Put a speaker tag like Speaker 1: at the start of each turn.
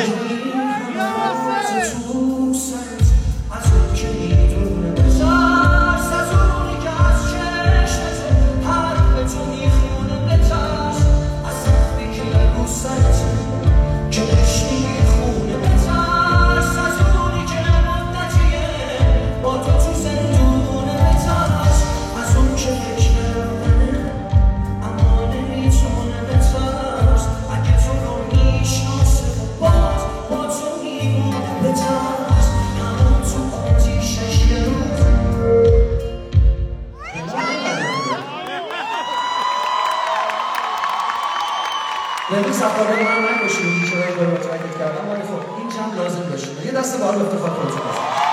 Speaker 1: یعنی سفاره من نکشید که چرا داره متوجه کردم ولی خب این جمع لازم داشتیم. یه دست بار افتخار کنید.